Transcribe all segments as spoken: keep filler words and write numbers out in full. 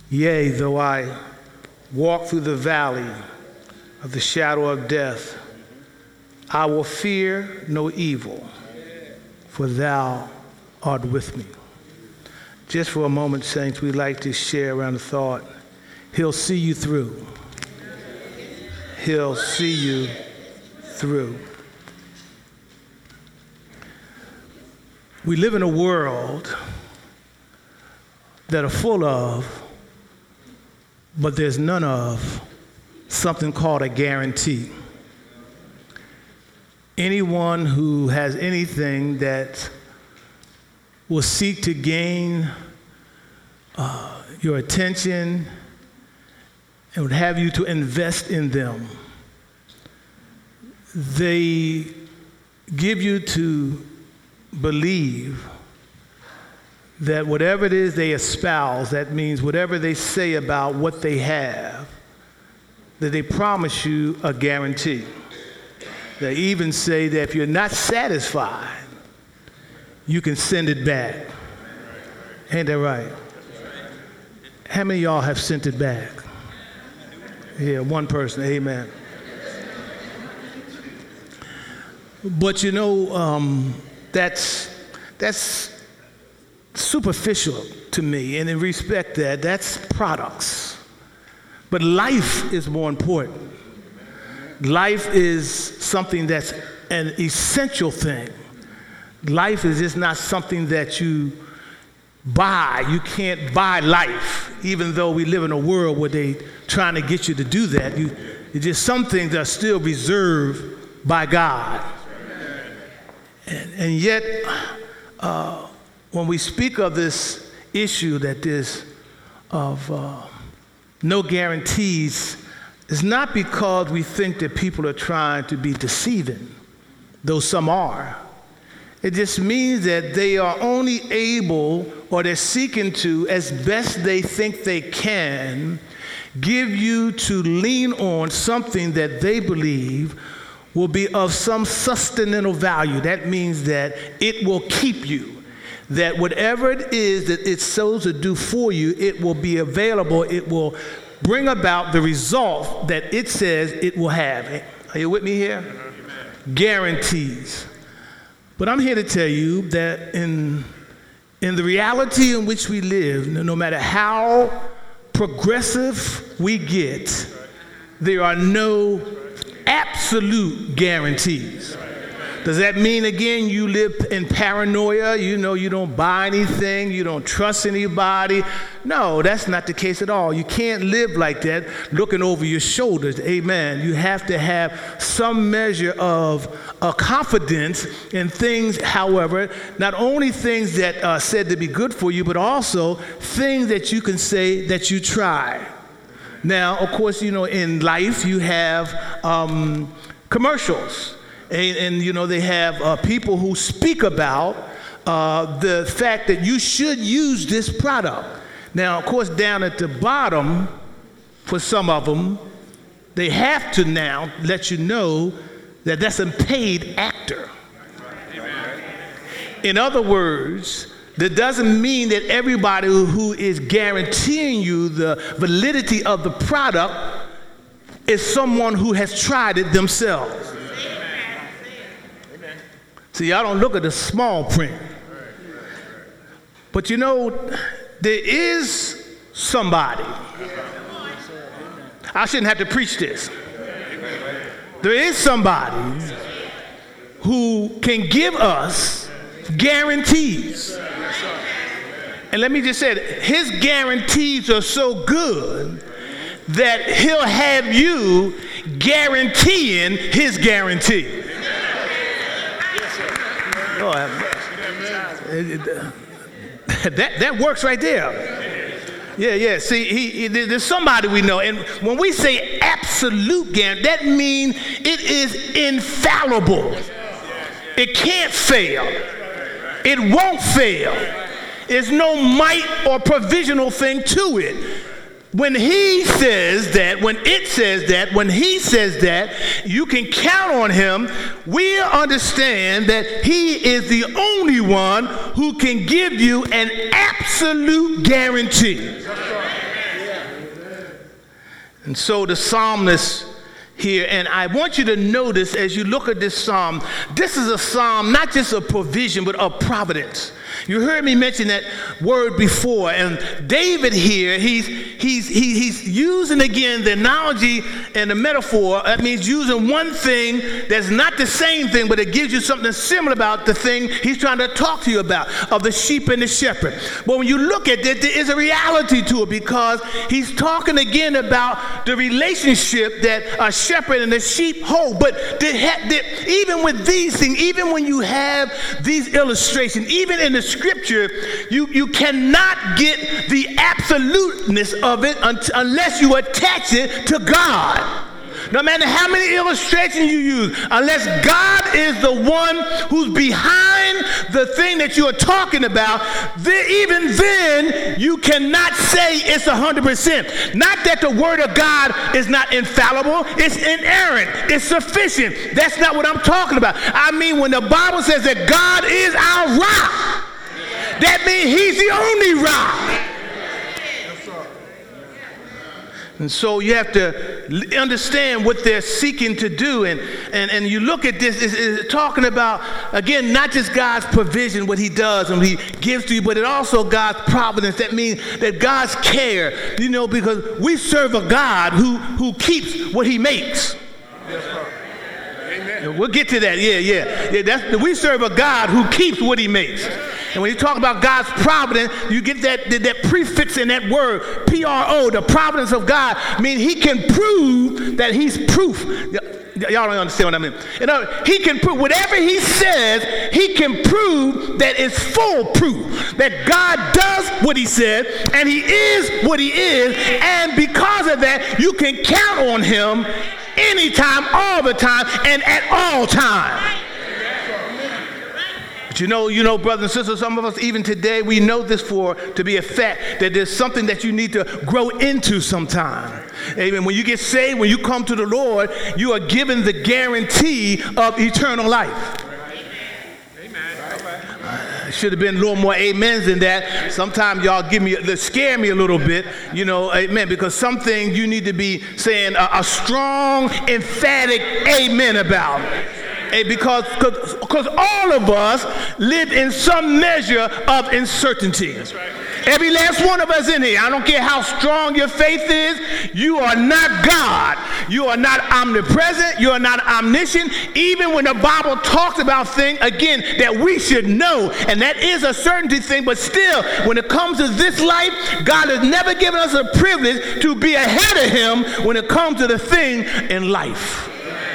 Yea, though I walk through the valley of the shadow of death, I will fear no evil, for thou art with me. Just for a moment, saints, we'd like to share around the thought, he'll see you through. He'll see you through. We live in a world that are full of, but there's none of, something called a guarantee. Anyone who has anything that will seek to gain uh, your attention and would have you to invest in them, they give you to believe that whatever it is they espouse, that means whatever they say about what they have, that they promise you a guarantee. They even say that if you're not satisfied, you can send it back. Ain't that right? How many of y'all have sent it back? Yeah, one person, amen. But you know, um, that's, that's superficial to me, and in respect that, that's products. But life is more important. Life is something that's an essential thing. Life is just not something that you buy. You can't buy life, even though we live in a world where they're trying to get you to do that. You, it's just some things are still reserved by God. And, and yet, uh, when we speak of this issue that there's of uh, no guarantees, it's not because we think that people are trying to be deceiving, though some are. It just means that they are only able, or they're seeking to, as best they think they can, give you to lean on something that they believe will be of some sustenance value. That means that it will keep you. That whatever it is that it's supposed to do for you, it will be available. It will bring about the result that it says it will have. Are you with me here? Amen. Guarantees. But I'm here to tell you that in, in the reality in which we live, no matter how progressive we get, there are no absolute guarantees. Does that mean, again, you live in paranoia? You know, you don't buy anything, you don't trust anybody? No, that's not the case at all. You can't live like that, looking over your shoulders. Amen. You have to have some measure of uh, confidence in things, however, not only things that are said to be good for you, but also things that you can say that you try. Now, of course, you know, in life, you have um, commercials. And, and, you know, they have uh, people who speak about uh, the fact that you should use this product. Now, of course, down at the bottom, for some of them, they have to now let you know that that's a paid actor. Amen. In other words, that doesn't mean that everybody who is guaranteeing you the validity of the product is someone who has tried it themselves. See, y'all don't look at the small print. But you know, there is somebody. I shouldn't have to preach this. There is somebody who can give us guarantees. And let me just say it, his guarantees are so good that he'll have you guaranteeing his guarantee. Oh, that, that works right there. Yeah, yeah. See, he, he, there's somebody we know. And when we say absolute guarantee, that means it is infallible. It can't fail. It won't fail. There's no might or provisional thing to it. When he says that, when it says that, when he says that, you can count on him. We understand that he is the only one who can give you an absolute guarantee. And so the psalmist here, and I want you to notice as you look at this psalm, this is a psalm not just of provision, but of providence. You heard me mention that word before, and David here, he's he's he, he's using again the analogy and the metaphor. That means using one thing that's not the same thing, but it gives you something similar about the thing he's trying to talk to you about, of the sheep and the shepherd. But when you look at it, there is a reality to it, because he's talking again about the relationship that a shepherd and the sheep hold. But the, the, even with these things, even when you have these illustrations, even in the scripture, you, you cannot get the absoluteness of it un- unless you attach it to God. No matter how many illustrations you use, unless God is the one who's behind the thing that you are talking about, then, even then, you cannot say it's one hundred percent. Not that the word of God is not infallible, it's inerrant, it's sufficient. That's not what I'm talking about. I mean, when the Bible says that God is our rock, that means he's the only rock. And so you have to understand what they're seeking to do. And, and, and you look at this, it's, it's talking about, again, not just God's provision, what he does and what he gives to you, but it also God's providence. That means that God's care, you know, because we serve a God who, who keeps what he makes. Yes, sir. Amen. We'll get to that. Yeah, yeah. yeah that's, we serve a God who keeps what he makes. And when you talk about God's providence, you get that, that, that prefix in that word, P R O, the providence of God. I mean, he can prove that he's proof. Y- y'all don't understand what I mean. You know, he can prove, whatever he says, he can prove that it's full proof. That God does what he said, and he is what he is, and because of that, you can count on him anytime, all the time, and at all times. You know, you know, brothers and sisters, some of us even today, we know this for to be a fact, that there's something that you need to grow into sometime. Amen. When you get saved, when you come to the Lord, you are given the guarantee of eternal life. Uh, should have been a little more amens than that. Sometimes y'all give me, scare me a little bit, you know, amen, because some things you need to be saying a, a strong, emphatic amen about. Because because all of us live in some measure of uncertainty. That's right. Every last one of us in here, I don't care how strong your faith is, you are not God. You are not omnipresent. You are not omniscient. Even when the Bible talks about things, again, that we should know, and that is a certainty thing, but still, when it comes to this life, God has never given us a privilege to be ahead of him when it comes to the thing in life.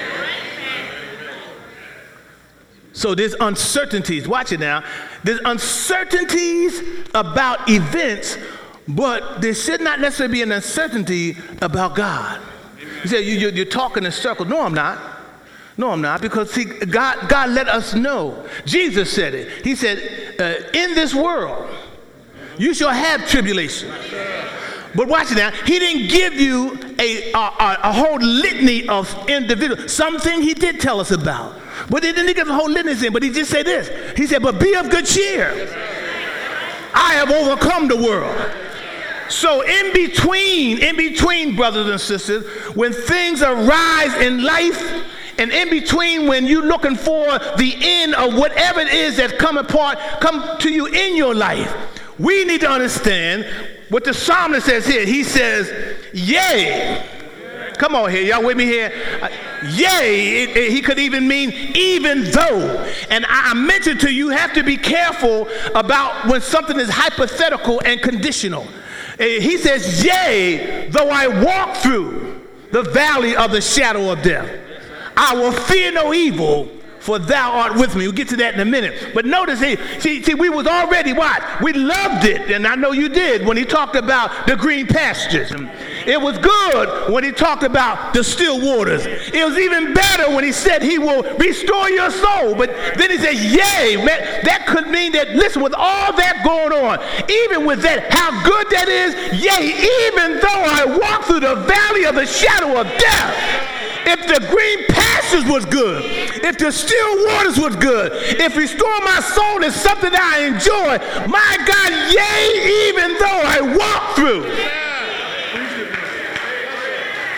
So there's uncertainties. Watch it now. There's uncertainties about events, but there should not necessarily be an uncertainty about God. You say, you, you're talking in circles. No, I'm not. No, I'm not. Because see, God, God let us know. Jesus said it. He said, uh, in this world, you shall have tribulation. But watch it now. He didn't give you a, a, a whole litany of individuals. Something he did tell us about. But he didn't give the whole litany in, but he just said this. He said, but be of good cheer. I have overcome the world. So in between, in between, brothers and sisters, when things arise in life, and in between when you're looking for the end of whatever it is that's come apart, come to you in your life, we need to understand what the psalmist says here. He says, yea. Come on here, y'all with me here? Uh, yea, it, it, he could even mean even though. And I, I mentioned to you, you have to be careful about when something is hypothetical and conditional. Uh, he says, yea, though I walk through the valley of the shadow of death, I will fear no evil, for thou art with me. We'll get to that in a minute. But notice, he, see, see, we was already what? We loved it, and I know you did, when he talked about the green pastures. It was good when he talked about the still waters. It was even better when he said he will restore your soul. But then he said, yea, man, that could mean that, listen, with all that going on, even with that, how good that is, yea, even though I walk through the valley of the shadow of death, if the green pastures was good, if the still waters was good, if restore my soul is something that I enjoy, my God, yea, even though I walk through.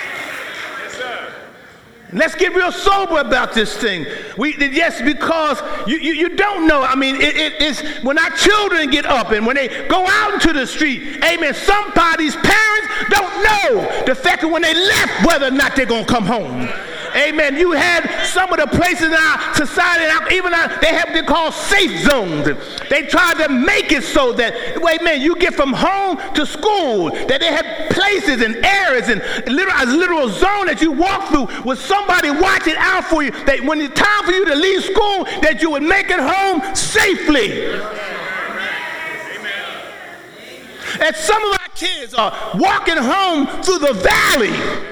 Let's get real sober about this thing. We, yes, because you, you, you don't know. I mean, it, it, it's when our children get up and when they go out into the street, amen, somebody's parents don't know the fact that when they left, whether or not they're going to come home. Amen. You had some of the places in our society, even our, they have what they call safe zones. They try to make it so that, wait, man, you get from home to school, that they have places and areas and literal, a literal zone that you walk through with somebody watching out for you, that when it's time for you to leave school, that you would make it home safely. And some of our kids are walking home through the valley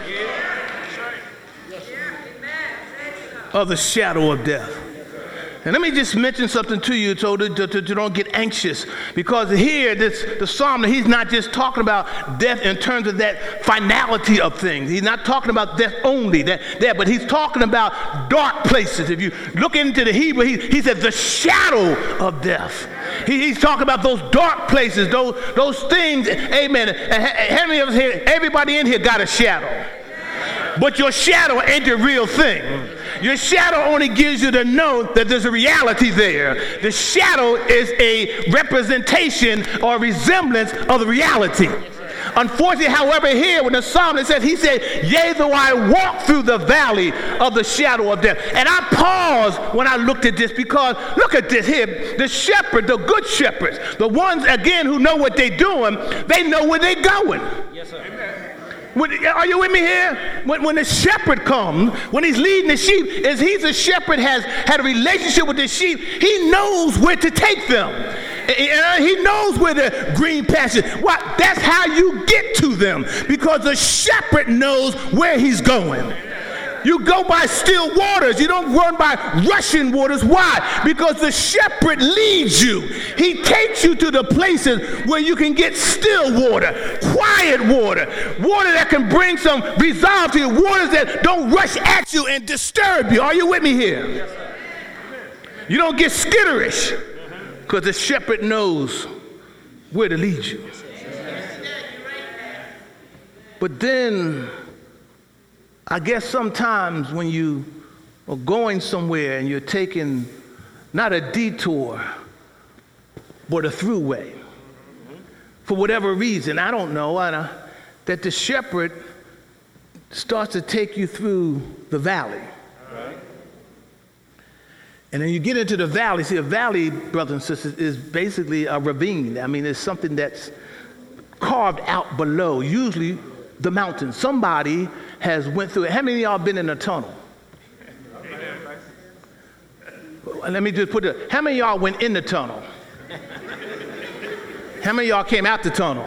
of the shadow of death. And let me just mention something to you so that, that, that you don't get anxious, because here this the psalm, he's not just talking about death in terms of that finality of things. He's not talking about death only, that, that but he's talking about dark places. If you look into the Hebrew, he, he said the shadow of death. He, he's talking about those dark places, those, those things, amen. Everybody in here got a shadow. But your shadow ain't the real thing. Your shadow only gives you to know that there's a reality there. The shadow is a representation or resemblance of the reality. Unfortunately, however, here when the psalmist says, he said, yea, though I walk through the valley of the shadow of death. And I paused when I looked at this, because look at this here. The shepherd, the good shepherds, the ones, again, who know what they're doing, they know where they're going. Yes, sir. Amen. When, are you with me here? When, when the shepherd comes, when he's leading the sheep, as he's a shepherd, has had a relationship with the sheep, he knows where to take them. And he knows where the green pastures. What? That's how you get to them, because the shepherd knows where he's going. You go by still waters. You don't run by rushing waters. Why? Because the shepherd leads you. He takes you to the places where you can get still water, quiet water, water that can bring some resolve to you, waters that don't rush at you and disturb you. Are you with me here? You don't get skitterish, because the shepherd knows where to lead you. But then, I guess sometimes when you are going somewhere and you're taking not a detour, but a throughway, for whatever reason, I don't know, I know that the shepherd starts to take you through the valley. And then you get into the valley. See, a valley, brothers and sisters, is basically a ravine. I mean, it's something that's carved out below, usually the mountain. Somebody has went through it. How many of y'all been in a tunnel? Let me just put it. How many of y'all went in the tunnel? How many of y'all came out the tunnel?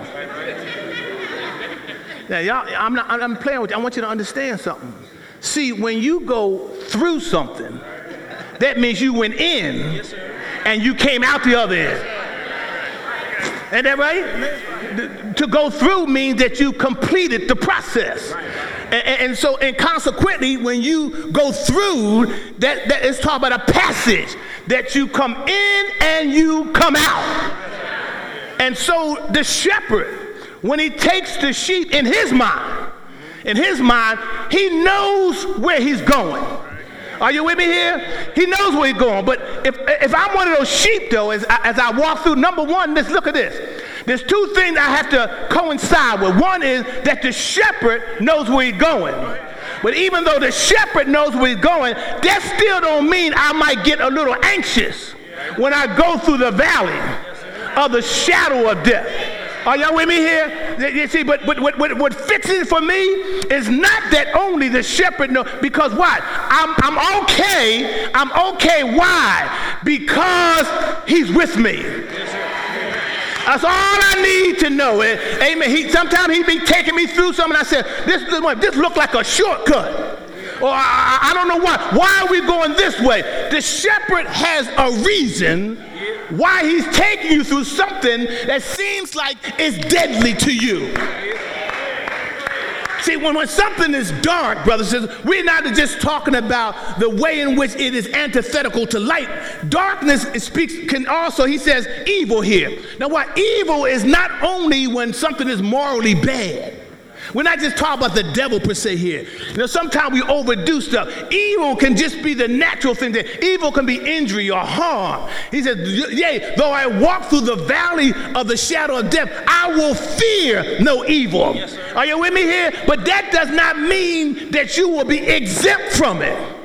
Now, y'all, I'm not. I'm playing with you. I want you to understand something. See, when you go through something, that means you went in and you came out the other end. Ain't that right? To go through means that you completed the process. And, and so, and consequently, when you go through, that, that is talking about a passage that you come in and you come out. And so the shepherd, when he takes the sheep in his mind, in his mind, he knows where he's going. Are you with me here? He knows where he's going. But if if I'm one of those sheep, though, as I, as I walk through, number one, let's look at this. There's two things I have to coincide with. One is that the shepherd knows where he's going. But even though the shepherd knows where he's going, that still don't mean I might get a little anxious when I go through the valley of the shadow of death. Are y'all with me here? You see, but, but what, what, what fixes it for me is not that only the shepherd knows, because what? I'm, I'm okay. I'm okay. Why? Because he's with me. That's all I need to know. Amen. He, sometimes he be taking me through something, and I said, this, this look like a shortcut. Or I, I don't know why. Why are we going this way? The shepherd has a reason why he's taking you through something that seems like it's deadly to you. See, when, when something is dark, brothers and sisters, we're not just talking about the way in which it is antithetical to light. Darkness speaks, can also, he says, evil here. Now what? Evil is not only when something is morally bad. We're not just talking about the devil per se here. You know, sometimes we overdo stuff. Evil can just be the natural thing. That evil can be injury or harm. He said, yea, though I walk through the valley of the shadow of death, I will fear no evil. Yes, are you with me here? But that does not mean that you will be exempt from it.